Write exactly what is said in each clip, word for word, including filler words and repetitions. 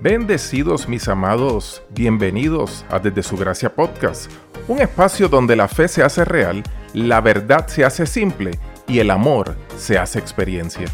Bendecidos mis amados, bienvenidos a Desde Su Gracia Podcast, un espacio donde la fe se hace real, la verdad se hace simple y el amor se hace experiencia.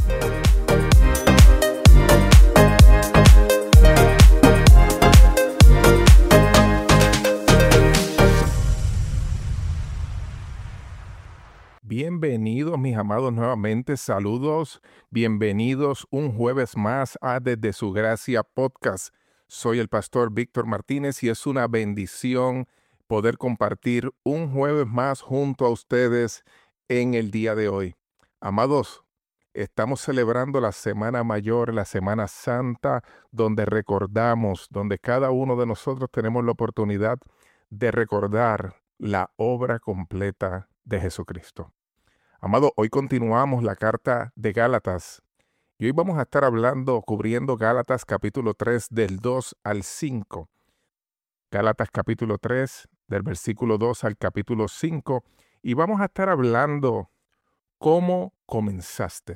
Bienvenidos mis amados nuevamente, saludos, bienvenidos un jueves más a Desde Su Gracia Podcast. Soy el pastor Víctor Martínez y es una bendición poder compartir un jueves más junto a ustedes en el día de hoy. Amados, estamos celebrando la Semana Mayor, la Semana Santa, donde recordamos, donde cada uno de nosotros tenemos la oportunidad de recordar la obra completa de Jesucristo. Amado, hoy continuamos la carta de Gálatas y hoy vamos a estar hablando, cubriendo Gálatas capítulo tres del dos al cinco. Gálatas capítulo tres del versículo dos al capítulo cinco y vamos a estar hablando cómo comenzaste.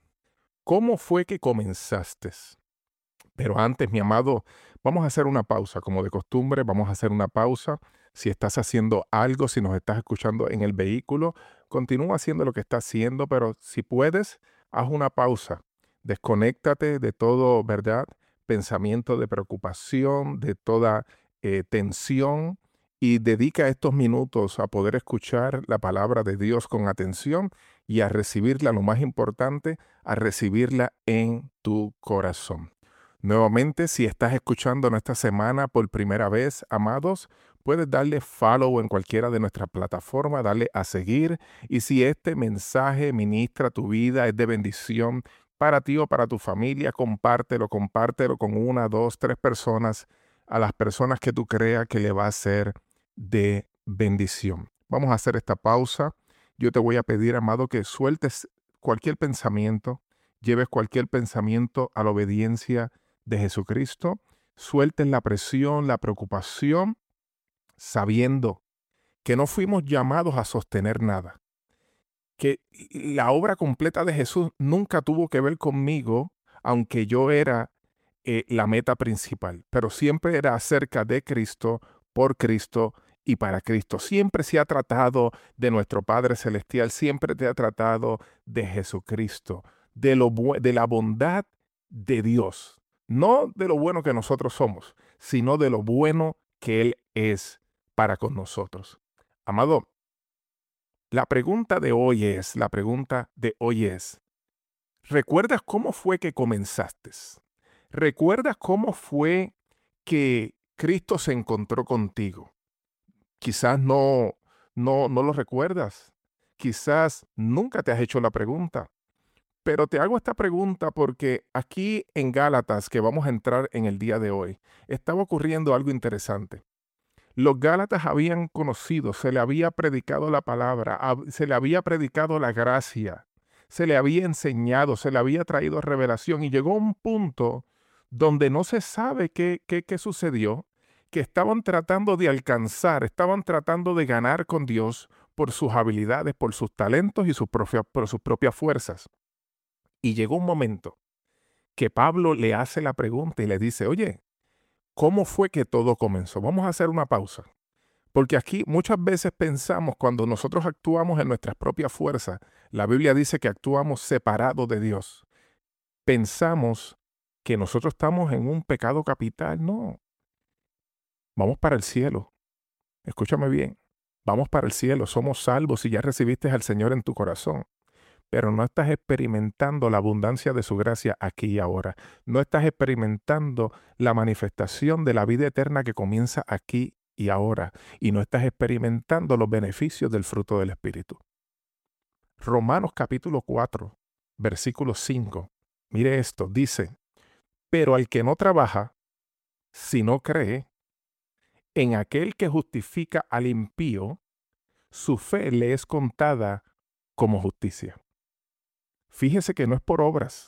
¿Cómo fue que comenzaste? Pero antes, mi amado, vamos a hacer una pausa. Como de costumbre, vamos a hacer una pausa. Si estás haciendo algo, si nos estás escuchando en el vehículo, continúa haciendo lo que estás haciendo, pero si puedes, haz una pausa. Desconéctate de todo, ¿verdad? Pensamiento de preocupación, de toda eh, tensión y dedica estos minutos a poder escuchar la palabra de Dios con atención y a recibirla, lo más importante, a recibirla en tu corazón. Nuevamente, si estás escuchando en esta semana por primera vez, amados, puedes darle follow en cualquiera de nuestras plataformas, darle a seguir. Y si este mensaje ministra tu vida, es de bendición para ti o para tu familia, compártelo, compártelo con una, dos, tres personas, a las personas que tú creas que le va a ser de bendición. Vamos a hacer esta pausa. Yo te voy a pedir, amado, que sueltes cualquier pensamiento, lleves cualquier pensamiento a la obediencia de Jesucristo, suelten la presión, la preocupación, sabiendo que no fuimos llamados a sostener nada, que la obra completa de Jesús nunca tuvo que ver conmigo, aunque yo era eh, la meta principal, pero siempre era acerca de Cristo, por Cristo y para Cristo. Siempre se ha tratado de nuestro Padre Celestial, siempre te ha tratado de Jesucristo, de, lo de la bondad de Dios. No de lo bueno que nosotros somos, sino de lo bueno que Él es para con nosotros. Amado, la pregunta de hoy es, la pregunta de hoy es, ¿recuerdas cómo fue que comenzaste? ¿Recuerdas cómo fue que Cristo se encontró contigo? Quizás no, no, no lo recuerdas. Quizás nunca te has hecho la pregunta. Pero te hago esta pregunta porque aquí en Gálatas, que vamos a entrar en el día de hoy, estaba ocurriendo algo interesante. Los Gálatas habían conocido, se le había predicado la palabra, se le había predicado la gracia, se le había enseñado, se le había traído revelación y llegó un punto donde no se sabe qué, qué, qué sucedió, que estaban tratando de alcanzar, estaban tratando de ganar con Dios por sus habilidades, por sus talentos y sus propias, por sus propias fuerzas. Y llegó un momento que Pablo le hace la pregunta y le dice, oye, ¿cómo fue que todo comenzó? Vamos a hacer una pausa. Porque aquí muchas veces pensamos cuando nosotros actuamos en nuestras propias fuerzas, la Biblia dice que actuamos separados de Dios. Pensamos que nosotros estamos en un pecado capital. No. Vamos para el cielo. Escúchame bien. Vamos para el cielo. Somos salvos y ya recibiste al Señor en tu corazón. Pero no estás experimentando la abundancia de su gracia aquí y ahora. No estás experimentando la manifestación de la vida eterna que comienza aquí y ahora. Y no estás experimentando los beneficios del fruto del Espíritu. Romanos capítulo cuatro, versículo cinco. Mire esto, dice, pero al que no trabaja, si no cree, en aquel que justifica al impío, su fe le es contada como justicia. Fíjese que no es por obras,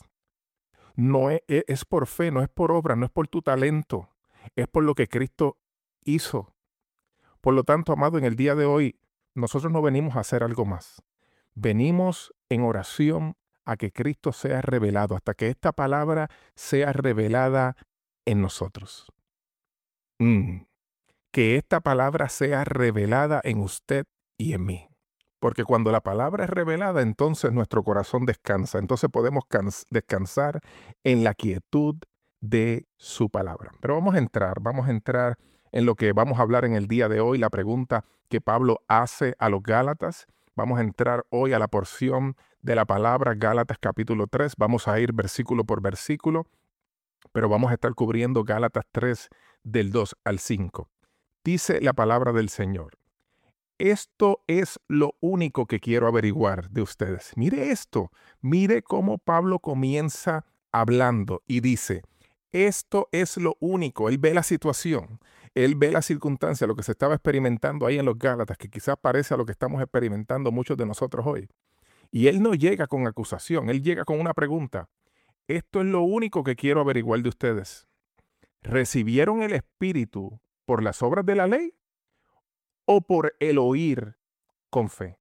no es, es por fe, no es por obra, no es por tu talento, es por lo que Cristo hizo. Por lo tanto, amado, en el día de hoy, nosotros no venimos a hacer algo más. Venimos en oración a que Cristo sea revelado, hasta que esta palabra sea revelada en nosotros. Mm. Que esta palabra sea revelada en usted y en mí. Porque cuando la palabra es revelada, entonces nuestro corazón descansa. Entonces podemos descansar en la quietud de su palabra. Pero vamos a entrar, vamos a entrar en lo que vamos a hablar en el día de hoy, la pregunta que Pablo hace a los Gálatas. Vamos a entrar hoy a la porción de la palabra Gálatas capítulo tres. Vamos a ir versículo por versículo, pero vamos a estar cubriendo Gálatas tres del dos al cinco. Dice la palabra del Señor: esto es lo único que quiero averiguar de ustedes. Mire esto, mire cómo Pablo comienza hablando y dice, esto es lo único. Él ve la situación, él ve la circunstancia, lo que se estaba experimentando ahí en los Gálatas, que quizás parece a lo que estamos experimentando muchos de nosotros hoy. Y él no llega con acusación, él llega con una pregunta. Esto es lo único que quiero averiguar de ustedes. ¿Recibieron el Espíritu por las obras de la ley o por el oír con fe?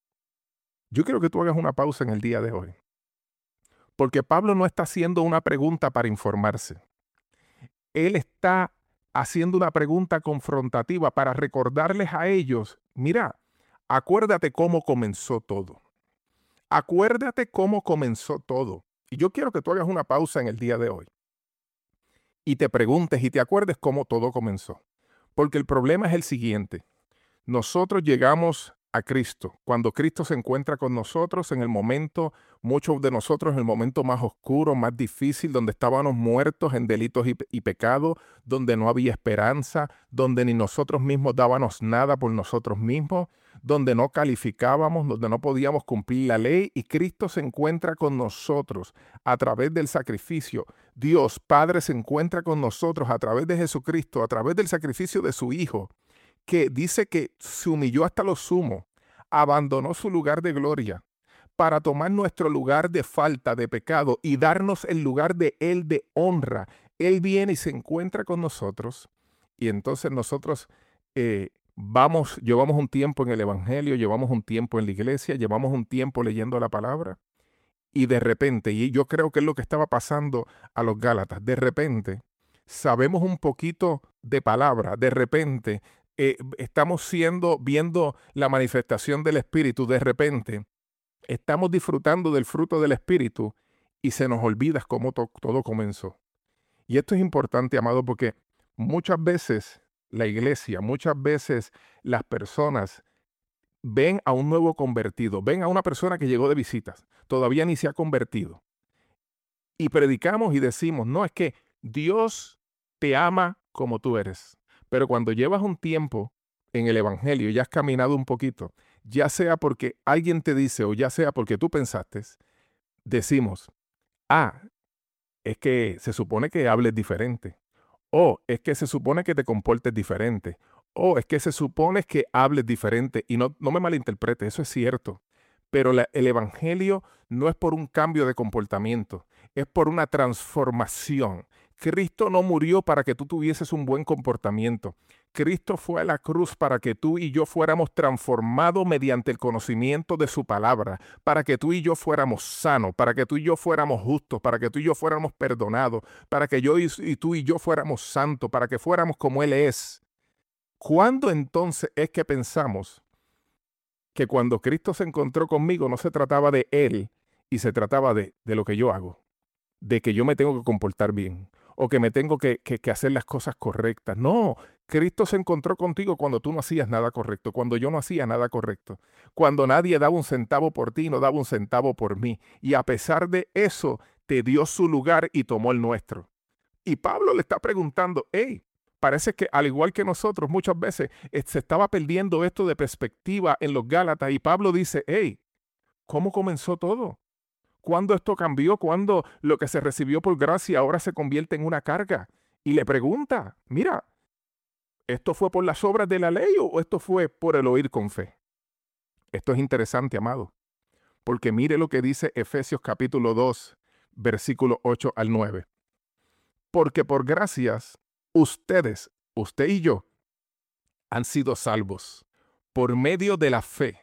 Yo quiero que tú hagas una pausa en el día de hoy, porque Pablo no está haciendo una pregunta para informarse. Él está haciendo una pregunta confrontativa para recordarles a ellos, mira, acuérdate cómo comenzó todo. Acuérdate cómo comenzó todo. Y yo quiero que tú hagas una pausa en el día de hoy y te preguntes y te acuerdes cómo todo comenzó. Porque el problema es el siguiente. Nosotros llegamos a Cristo. Cuando Cristo se encuentra con nosotros en el momento, muchos de nosotros en el momento más oscuro, más difícil, donde estábamos muertos en delitos y, y pecados, donde no había esperanza, donde ni nosotros mismos dábamos nada por nosotros mismos, donde no calificábamos, donde no podíamos cumplir la ley, y Cristo se encuentra con nosotros a través del sacrificio. Dios Padre se encuentra con nosotros a través de Jesucristo, a través del sacrificio de su Hijo, que dice que se humilló hasta lo sumo, abandonó su lugar de gloria para tomar nuestro lugar de falta, de pecado, y darnos el lugar de Él de honra. Él viene y se encuentra con nosotros, y entonces nosotros eh, vamos, llevamos un tiempo en el Evangelio, llevamos un tiempo en la iglesia, llevamos un tiempo leyendo la palabra, y de repente, y yo creo que es lo que estaba pasando a los Gálatas, de repente sabemos un poquito de palabra, de repente Eh, estamos siendo, viendo la manifestación del Espíritu, de repente estamos disfrutando del fruto del Espíritu y se nos olvida cómo to- todo comenzó. Y esto es importante, amado, porque muchas veces la iglesia, muchas veces las personas ven a un nuevo convertido, ven a una persona que llegó de visitas, todavía ni se ha convertido. Y predicamos y decimos, no, es que Dios te ama como tú eres. Pero cuando llevas un tiempo en el Evangelio y ya has caminado un poquito, ya sea porque alguien te dice o ya sea porque tú pensaste, decimos, ah, es que se supone que hables diferente. O es que se supone que te comportes diferente. O es que se supone que hables diferente. Y no, no me malinterprete, eso es cierto. Pero la- el Evangelio no es por un cambio de comportamiento, es por una transformación. Cristo no murió para que tú tuvieses un buen comportamiento. Cristo fue a la cruz para que tú y yo fuéramos transformados mediante el conocimiento de su palabra, para que tú y yo fuéramos sanos, para que tú y yo fuéramos justos, para que tú y yo fuéramos perdonados, para que yo y, y tú y yo fuéramos santos, para que fuéramos como Él es. ¿Cuándo entonces es que pensamos que cuando Cristo se encontró conmigo no se trataba de Él y se trataba de, de lo que yo hago, de que yo me tengo que comportar bien o que me tengo que, que, que hacer las cosas correctas? No, Cristo se encontró contigo cuando tú no hacías nada correcto, cuando yo no hacía nada correcto, cuando nadie daba un centavo por ti, no daba un centavo por mí. Y a pesar de eso, te dio su lugar y tomó el nuestro. Y Pablo le está preguntando, hey, parece que al igual que nosotros muchas veces eh, se estaba perdiendo esto de perspectiva en los Gálatas, y Pablo dice, hey, ¿cómo comenzó todo? ¿Cuándo esto cambió? ¿Cuándo lo que se recibió por gracia ahora se convierte en una carga? Y le pregunta, mira, ¿esto fue por las obras de la ley o esto fue por el oír con fe? Esto es interesante, amado, porque mire lo que dice Efesios capítulo dos, versículo ocho al nueve. Porque por gracias, ustedes, usted y yo, han sido salvos por medio de la fe.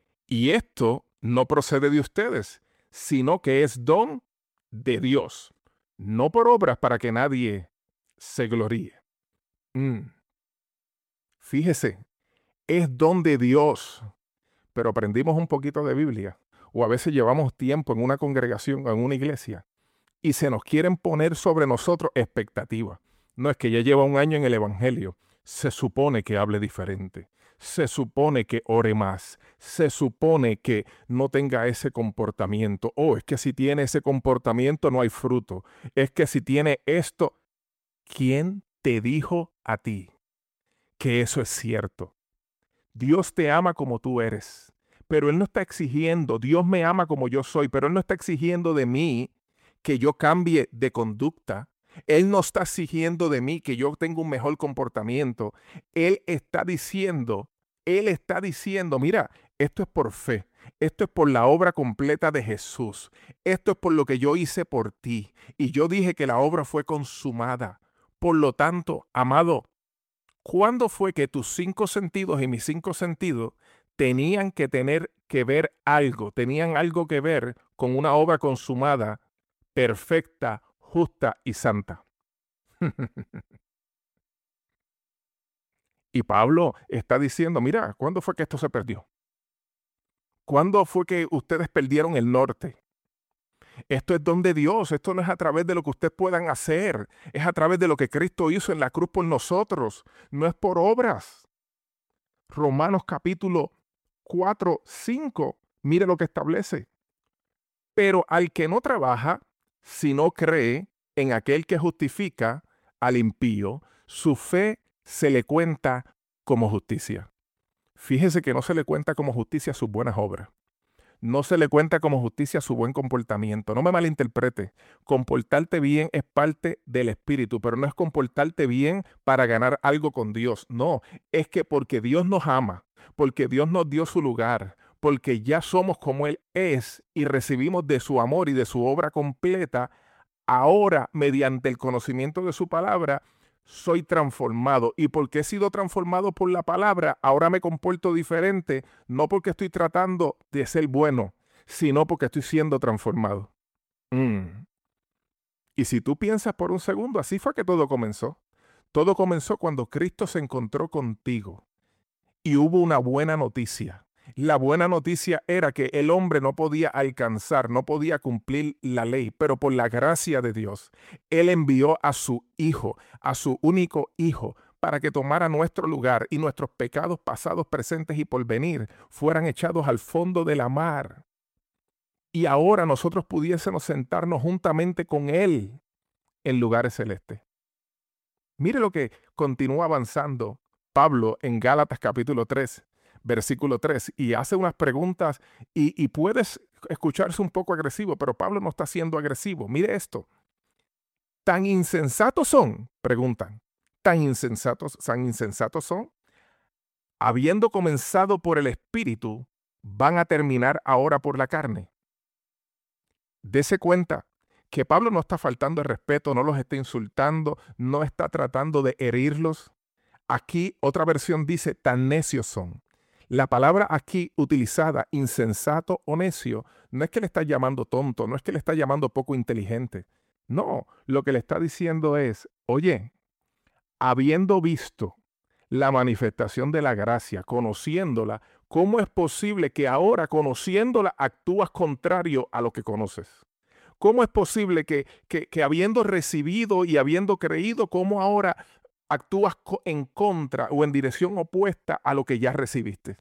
Y esto no procede de ustedes, sino que es don de Dios, no por obras para que nadie se gloríe. Mm. Fíjese, es don de Dios, pero aprendimos un poquito de Biblia, o a veces llevamos tiempo en una congregación o en una iglesia, y se nos quieren poner sobre nosotros expectativas. No es que ya lleva un año en el Evangelio, se supone que hable diferente, se supone que ore más, se supone que no tenga ese comportamiento. Oh, es que si tiene ese comportamiento no hay fruto. Es que si tiene esto, ¿quién te dijo a ti que eso es cierto? Dios te ama como tú eres, pero Él no está exigiendo, Dios me ama como yo soy, pero Él no está exigiendo de mí que yo cambie de conducta. Él no está exigiendo de mí que yo tenga un mejor comportamiento. Él está diciendo, Él está diciendo, mira, esto es por fe. Esto es por la obra completa de Jesús. Esto es por lo que yo hice por ti. Y yo dije que la obra fue consumada. Por lo tanto, amado, ¿cuándo fue que tus cinco sentidos y mis cinco sentidos tenían que tener que ver algo, tenían algo que ver con una obra consumada, perfecta, justa y santa? Y Pablo está diciendo, mira, ¿cuándo fue que esto se perdió? ¿Cuándo fue que ustedes perdieron el norte? Esto es don de Dios, esto no es a través de lo que ustedes puedan hacer, es a través de lo que Cristo hizo en la cruz por nosotros, no es por obras. Romanos capítulo cuatro, cinco, mire lo que establece. Pero al que no trabaja, sino cree en aquel que justifica al impío, su fe se le cuenta como justicia. Fíjese que no se le cuenta como justicia sus buenas obras. No se le cuenta como justicia su buen comportamiento. No me malinterprete. Comportarte bien es parte del espíritu, pero no es comportarte bien para ganar algo con Dios. No, es que porque Dios nos ama, porque Dios nos dio su lugar, porque ya somos como Él es y recibimos de su amor y de su obra completa, ahora mediante el conocimiento de su palabra, soy transformado. Y porque he sido transformado por la palabra, ahora me comporto diferente, no porque estoy tratando de ser bueno, sino porque estoy siendo transformado. Mm. Y si tú piensas por un segundo, así fue que todo comenzó. Todo comenzó cuando Cristo se encontró contigo y hubo una buena noticia. La buena noticia era que el hombre no podía alcanzar, no podía cumplir la ley, pero por la gracia de Dios, Él envió a su Hijo, a su único Hijo, para que tomara nuestro lugar y nuestros pecados pasados, presentes y por venir fueran echados al fondo de la mar. Y ahora nosotros pudiésemos sentarnos juntamente con Él en lugares celestes. Mire lo que continúa avanzando Pablo en Gálatas capítulo tres, versículo tres, y hace unas preguntas y, y puedes escucharse un poco agresivo, pero Pablo no está siendo agresivo. Mire esto. ¿Tan insensatos son? Preguntan. ¿Tan insensatos, tan insensatos son? Habiendo comenzado por el Espíritu, ¿van a terminar ahora por la carne? Dese cuenta que Pablo no está faltando el respeto, no los está insultando, no está tratando de herirlos. Aquí otra versión dice, tan necios son. La palabra aquí utilizada, insensato o necio, no es que le está llamando tonto, no es que le está llamando poco inteligente. No, lo que le está diciendo es, oye, habiendo visto la manifestación de la gracia, conociéndola, ¿cómo es posible que ahora conociéndola actúas contrario a lo que conoces? ¿Cómo es posible que, que, que habiendo recibido y habiendo creído, cómo ahora actúas en contra o en dirección opuesta a lo que ya recibiste?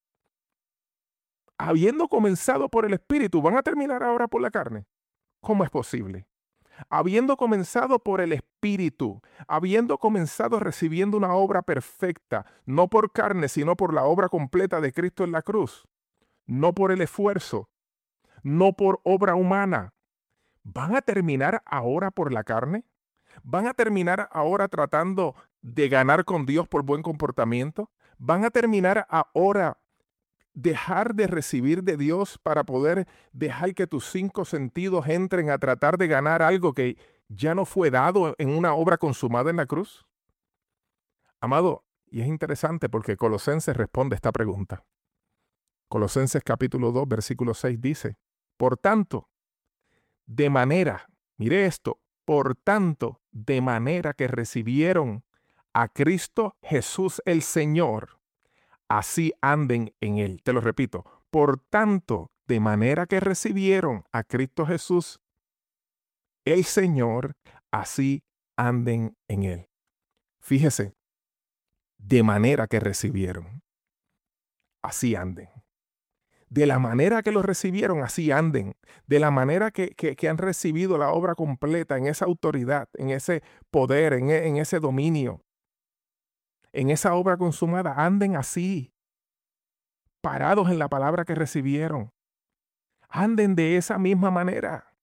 Habiendo comenzado por el Espíritu, ¿van a terminar ahora por la carne? ¿Cómo es posible? Habiendo comenzado por el Espíritu, habiendo comenzado recibiendo una obra perfecta, no por carne, sino por la obra completa de Cristo en la cruz, no por el esfuerzo, no por obra humana, ¿van a terminar ahora por la carne? ¿Van a terminar ahora tratando de ganar con Dios por buen comportamiento? ¿Van a terminar ahora dejar de recibir de Dios para poder dejar que tus cinco sentidos entren a tratar de ganar algo que ya no fue dado en una obra consumada en la cruz? Amado, y es interesante porque Colosenses responde esta pregunta. Colosenses capítulo dos, versículo seis dice, por tanto, de manera, mire esto, por tanto, de manera que recibieron a Cristo Jesús el Señor, así anden en él. Te lo repito. Por tanto, de manera que recibieron a Cristo Jesús el Señor, así anden en él. Fíjese, de manera que recibieron, así anden. De la manera que lo recibieron, así anden. De la manera que, que, que han recibido la obra completa en esa autoridad, en ese poder, en, en ese dominio, en esa obra consumada, anden así, parados en la palabra que recibieron. Anden de esa misma manera.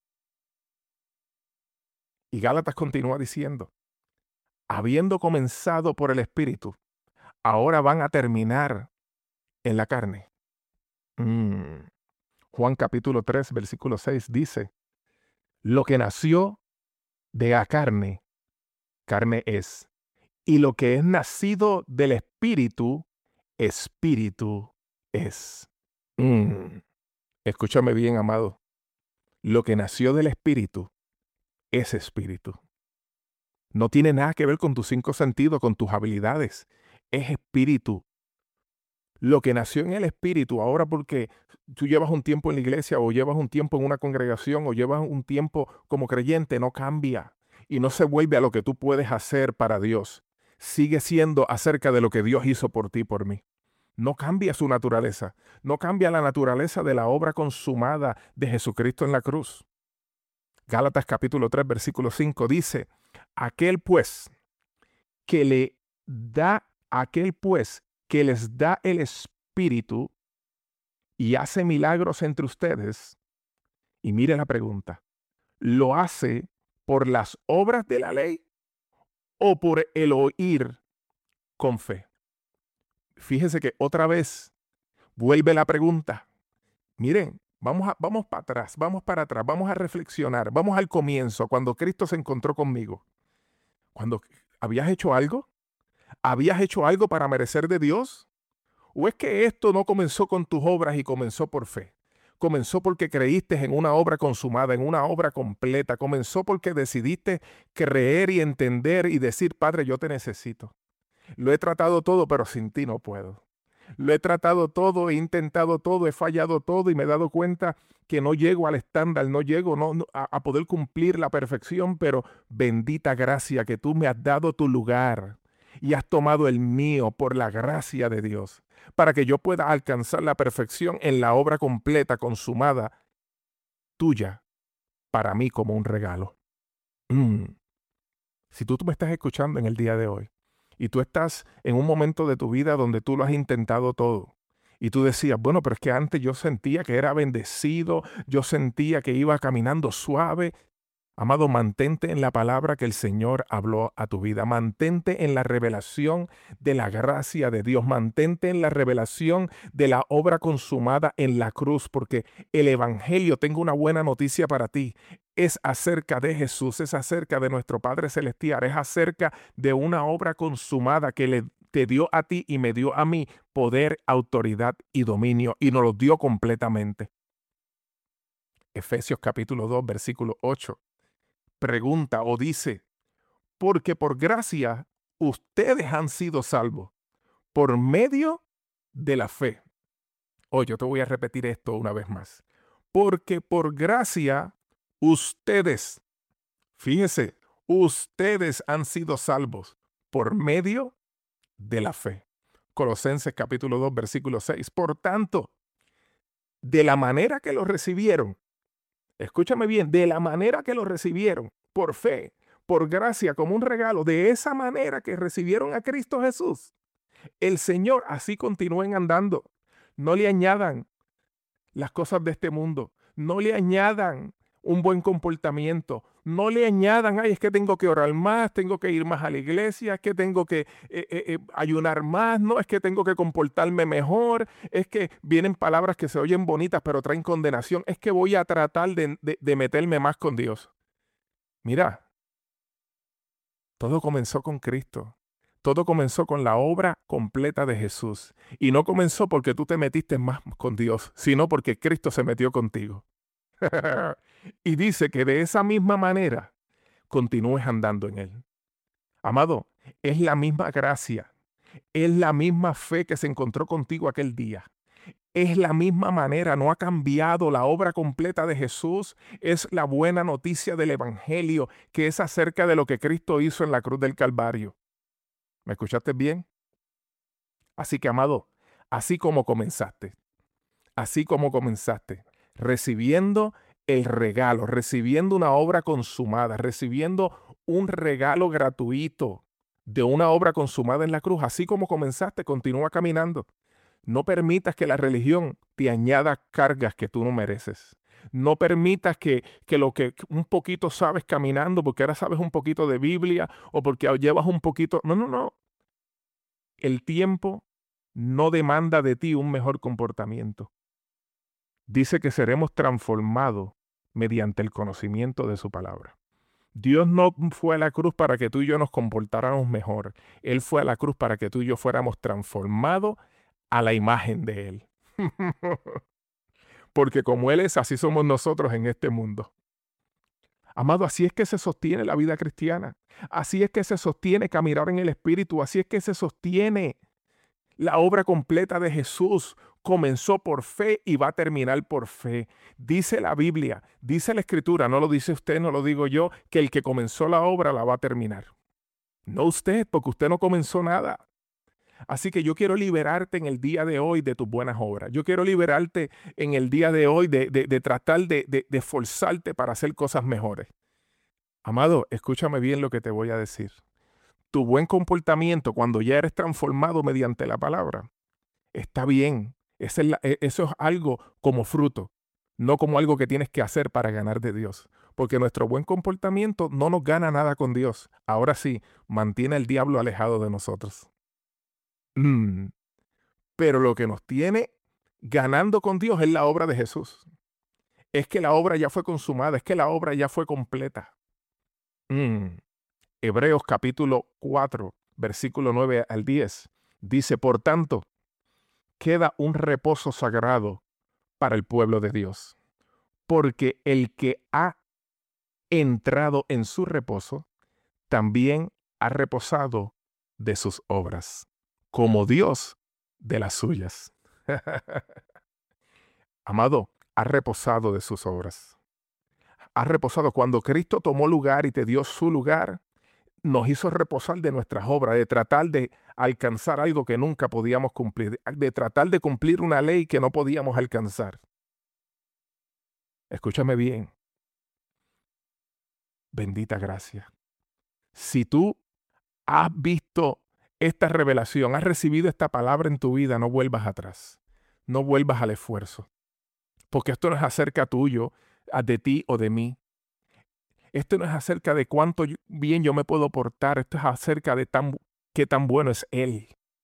Y Gálatas continúa diciendo, habiendo comenzado por el Espíritu, ahora van a terminar en la carne. Mm. Juan capítulo tres, versículo seis dice, lo que nació de la carne, carne es, y lo que es nacido del Espíritu, Espíritu es. Mm. Escúchame bien, amado. Lo que nació del Espíritu es Espíritu. No tiene nada que ver con tus cinco sentidos, con tus habilidades. Es Espíritu. Lo que nació en el Espíritu, ahora porque tú llevas un tiempo en la iglesia o llevas un tiempo en una congregación o llevas un tiempo como creyente, no cambia y no se vuelve a lo que tú puedes hacer para Dios. Sigue siendo acerca de lo que Dios hizo por ti y por mí. No cambia su naturaleza. No cambia la naturaleza de la obra consumada de Jesucristo en la cruz. Gálatas capítulo tres, versículo cinco dice, aquel pues que le da, aquel pues que les da el Espíritu y hace milagros entre ustedes, y mire la pregunta, ¿lo hace por las obras de la ley o por el oír con fe? Fíjese que otra vez vuelve la pregunta. Miren, vamos, a, vamos para atrás, vamos para atrás, vamos a reflexionar, vamos al comienzo, cuando Cristo se encontró conmigo. Cuando ¿habías hecho algo? ¿Habías hecho algo para merecer de Dios? ¿O es que esto no comenzó con tus obras y comenzó por fe? Comenzó porque creíste en una obra consumada, en una obra completa. Comenzó porque decidiste creer y entender y decir, Padre, yo te necesito. Lo he tratado todo, pero sin ti no puedo. Lo he tratado todo, he intentado todo, he fallado todo y me he dado cuenta que no llego al estándar, no llego no, no, a, a poder cumplir la perfección, pero bendita gracia que tú me has dado tu lugar y has tomado el mío por la gracia de Dios, para que yo pueda alcanzar la perfección en la obra completa, consumada, tuya, para mí como un regalo. Mm. Si tú, tú me estás escuchando en el día de hoy, y tú estás en un momento de tu vida donde tú lo has intentado todo, y tú decías, bueno, pero es que antes yo sentía que era bendecido, yo sentía que iba caminando suave. Amado, mantente en la palabra que el Señor habló a tu vida. Mantente en la revelación de la gracia de Dios. Mantente en la revelación de la obra consumada en la cruz, porque el Evangelio, tengo una buena noticia para ti, es acerca de Jesús, es acerca de nuestro Padre Celestial, es acerca de una obra consumada que le te dio a ti y me dio a mí poder, autoridad y dominio, y nos lo dio completamente. Efesios capítulo dos, versículo ocho. Pregunta o dice, porque por gracia ustedes han sido salvos por medio de la fe. Oye, yo te voy a repetir esto una vez más. Porque por gracia ustedes, fíjese, ustedes han sido salvos por medio de la fe. Colosenses capítulo dos, versículo seis. Por tanto, de la manera que lo recibieron, escúchame bien, de la manera que lo recibieron, por fe, por gracia, como un regalo, de esa manera que recibieron a Cristo Jesús, el Señor, así continúen andando. No le añadan las cosas de este mundo, no le añadan un buen comportamiento, no le añadan, ay, es que tengo que orar más, tengo que ir más a la iglesia, es que tengo que eh, eh, eh, ayunar más, no, es que tengo que comportarme mejor, es que vienen palabras que se oyen bonitas pero traen condenación, es que voy a tratar de, de, de meterme más con Dios. Mira, todo comenzó con Cristo. Todo comenzó con la obra completa de Jesús. Y no comenzó porque tú te metiste más con Dios, sino porque Cristo se metió contigo. Y dice que de esa misma manera, continúes andando en Él. Amado, es la misma gracia, es la misma fe que se encontró contigo aquel día. Es la misma manera, no ha cambiado. La obra completa de Jesús es la buena noticia del Evangelio, que es acerca de lo que Cristo hizo en la cruz del Calvario. ¿Me escuchaste bien? Así que, amado, así como comenzaste, así como comenzaste, recibiendo el regalo, recibiendo una obra consumada, recibiendo un regalo gratuito de una obra consumada en la cruz, así como comenzaste, continúa caminando. No permitas que la religión te añada cargas que tú no mereces. No permitas que, que lo que un poquito sabes caminando, porque ahora sabes un poquito de Biblia o porque llevas un poquito... No, no, no. El tiempo no demanda de ti un mejor comportamiento. Dice que seremos transformados mediante el conocimiento de su palabra. Dios no fue a la cruz para que tú y yo nos comportáramos mejor. Él fue a la cruz para que tú y yo fuéramos transformados a la imagen de Él. Porque como Él es, así somos nosotros en este mundo. Amado, así es que se sostiene la vida cristiana. Así es que se sostiene caminar en el Espíritu. Así es que se sostiene la obra completa de Jesús. Comenzó por fe y va a terminar por fe. Dice la Biblia, dice la Escritura, no lo dice usted, no lo digo yo, que el que comenzó la obra la va a terminar. No usted, porque usted no comenzó nada. Así que yo quiero liberarte en el día de hoy de tus buenas obras. Yo quiero liberarte en el día de hoy de, de, de tratar de, de, de esforzarte para hacer cosas mejores. Amado, escúchame bien lo que te voy a decir. Tu buen comportamiento cuando ya eres transformado mediante la palabra está bien. Eso es, la, eso es algo como fruto, no como algo que tienes que hacer para ganar de Dios. Porque nuestro buen comportamiento no nos gana nada con Dios. Ahora sí, mantiene al diablo alejado de nosotros. Mm. Pero lo que nos tiene ganando con Dios es la obra de Jesús. Es que la obra ya fue consumada, es que la obra ya fue completa. Mm. Hebreos capítulo cuatro, versículo nueve al diez, dice, por tanto, queda un reposo sagrado para el pueblo de Dios, porque el que ha entrado en su reposo, también ha reposado de sus obras, como Dios de las suyas. Amado, ha reposado de sus obras. Ha reposado cuando Cristo tomó lugar y te dio su lugar, nos hizo reposar de nuestras obras, de tratar de alcanzar algo que nunca podíamos cumplir, de tratar de cumplir una ley que no podíamos alcanzar. Escúchame bien. Bendita gracia. Si tú has visto esta revelación, has recibido esta palabra en tu vida, no vuelvas atrás. No vuelvas al esfuerzo. Porque esto no es acerca tuyo, de ti o de mí. Esto no es acerca de cuánto bien yo me puedo portar. Esto es acerca de tan, qué tan bueno es Él.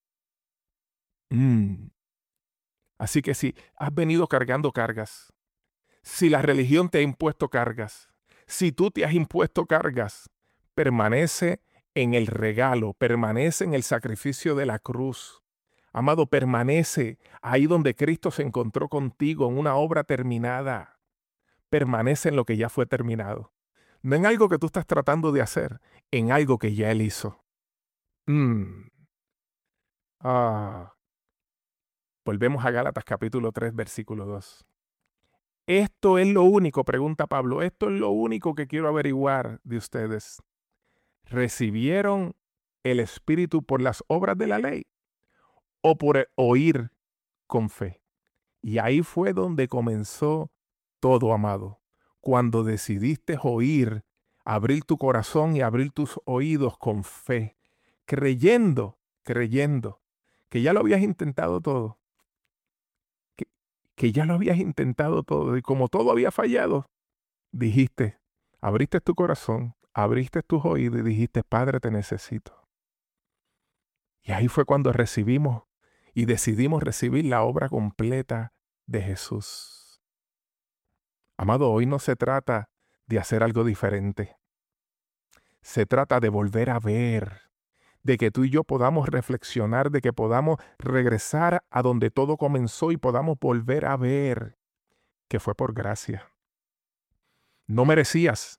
Mm. Así que si has venido cargando cargas, si la religión te ha impuesto cargas, si tú te has impuesto cargas, permanece en el regalo, permanece en el sacrificio de la cruz. Amado, permanece ahí donde Cristo se encontró contigo en una obra terminada. Permanece en lo que ya fue terminado. No en algo que tú estás tratando de hacer, en algo que ya Él hizo. Mm. Ah. Volvemos a Gálatas capítulo tres, versículo dos. Esto es lo único, pregunta Pablo, esto es lo único que quiero averiguar de ustedes. ¿Recibieron el Espíritu por las obras de la ley o por oír con fe? Y ahí fue donde comenzó todo, amado. Cuando decidiste oír, abrir tu corazón y abrir tus oídos con fe, creyendo, creyendo que ya lo habías intentado todo. Que, que ya lo habías intentado todo y como todo había fallado, dijiste, abriste tu corazón, abriste tus oídos y dijiste, Padre, te necesito. Y ahí fue cuando recibimos y decidimos recibir la obra completa de Jesús. Amado, hoy no se trata de hacer algo diferente. Se trata de volver a ver, de que tú y yo podamos reflexionar, de que podamos regresar a donde todo comenzó y podamos volver a ver que fue por gracia. No merecías,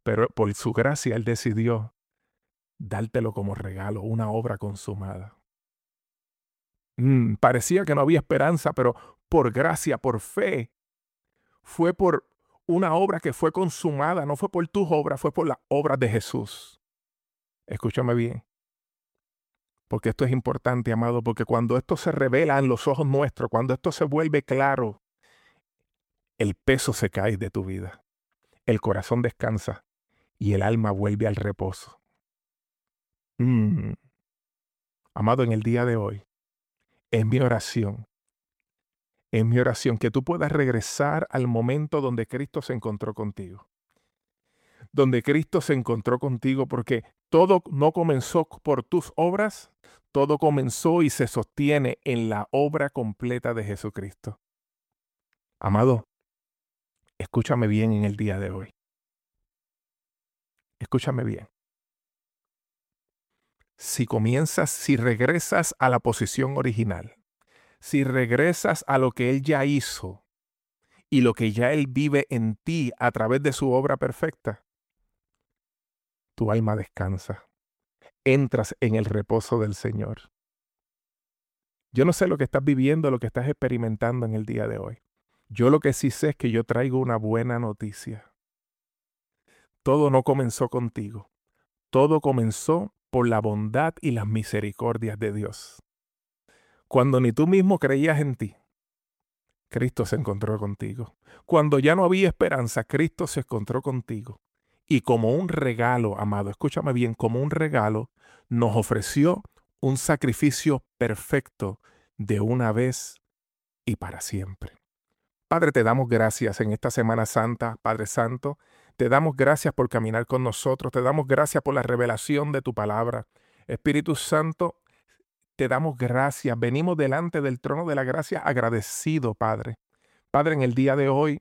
pero por su gracia Él decidió dártelo como regalo, una obra consumada. Mm, parecía que no había esperanza, pero por gracia, por fe, fue por una obra que fue consumada, no fue por tus obras, fue por las obras de Jesús. Escúchame bien, porque esto es importante, amado, porque cuando esto se revela en los ojos nuestros, cuando esto se vuelve claro, el peso se cae de tu vida, el corazón descansa y el alma vuelve al reposo. Mm. Amado, en el día de hoy, es mi oración, es mi oración que tú puedas regresar al momento donde Cristo se encontró contigo. Donde Cristo se encontró contigo, porque todo no comenzó por tus obras, todo comenzó y se sostiene en la obra completa de Jesucristo. Amado, escúchame bien en el día de hoy. Escúchame bien. Si comienzas, si regresas a la posición original, si regresas a lo que Él ya hizo y lo que ya Él vive en ti a través de su obra perfecta, tu alma descansa. Entras en el reposo del Señor. Yo no sé lo que estás viviendo, lo que estás experimentando en el día de hoy. Yo lo que sí sé es que yo traigo una buena noticia. Todo no comenzó contigo. Todo comenzó por la bondad y las misericordias de Dios. Cuando ni tú mismo creías en ti, Cristo se encontró contigo. Cuando ya no había esperanza, Cristo se encontró contigo. Y como un regalo, amado, escúchame bien, como un regalo, nos ofreció un sacrificio perfecto de una vez y para siempre. Padre, te damos gracias en esta Semana Santa, Padre Santo. Te damos gracias por caminar con nosotros. Te damos gracias por la revelación de tu palabra. Espíritu Santo, te damos gracias. Venimos delante del trono de la gracia agradecido, Padre. Padre, en el día de hoy,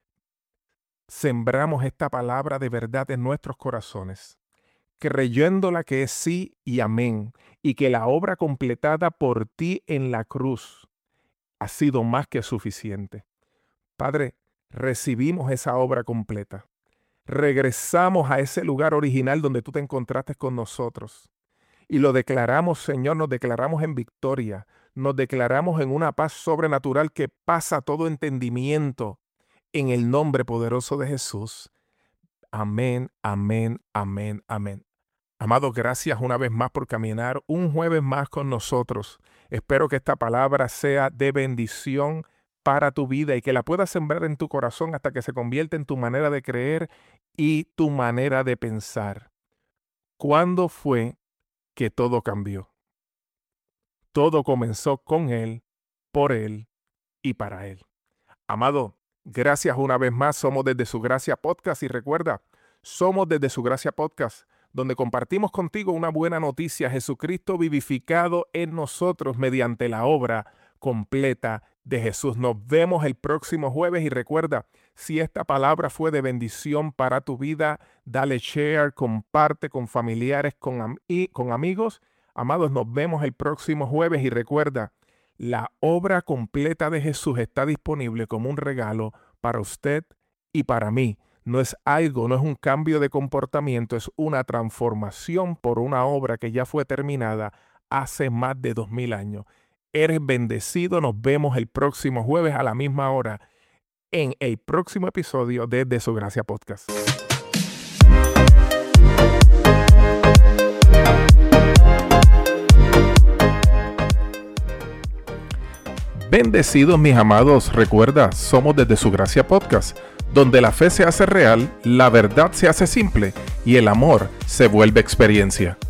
sembramos esta palabra de verdad en nuestros corazones, creyéndola que es sí y amén, y que la obra completada por ti en la cruz ha sido más que suficiente. Padre, recibimos esa obra completa. Regresamos a ese lugar original donde tú te encontraste con nosotros. Y lo declaramos, Señor, nos declaramos en victoria. Nos declaramos en una paz sobrenatural que pasa todo entendimiento. En el nombre poderoso de Jesús. Amén, amén, amén, amén. Amado, gracias una vez más por caminar un jueves más con nosotros. Espero que esta palabra sea de bendición para tu vida y que la puedas sembrar en tu corazón hasta que se convierta en tu manera de creer y tu manera de pensar. ¿Cuándo fue que todo cambió? Todo comenzó con Él, por Él y para Él. Amado, gracias una vez más. Somos desde Su Gracia Podcast y recuerda, somos desde Su Gracia Podcast, donde compartimos contigo una buena noticia, Jesucristo vivificado en nosotros mediante la obra completa de Jesús. Nos vemos el próximo jueves y recuerda, si esta palabra fue de bendición para tu vida, dale share, comparte con familiares, con, am y con amigos. Amados, nos vemos el próximo jueves y recuerda, la obra completa de Jesús está disponible como un regalo para usted y para mí. No es algo, no es un cambio de comportamiento, es una transformación por una obra que ya fue terminada hace más de dos mil años. Eres bendecido, nos vemos el próximo jueves a la misma hora en el próximo episodio de De Su Gracia Podcast. Bendecidos mis amados, recuerda, somos desde Su Gracia Podcast, donde la fe se hace real, la verdad se hace simple y el amor se vuelve experiencia.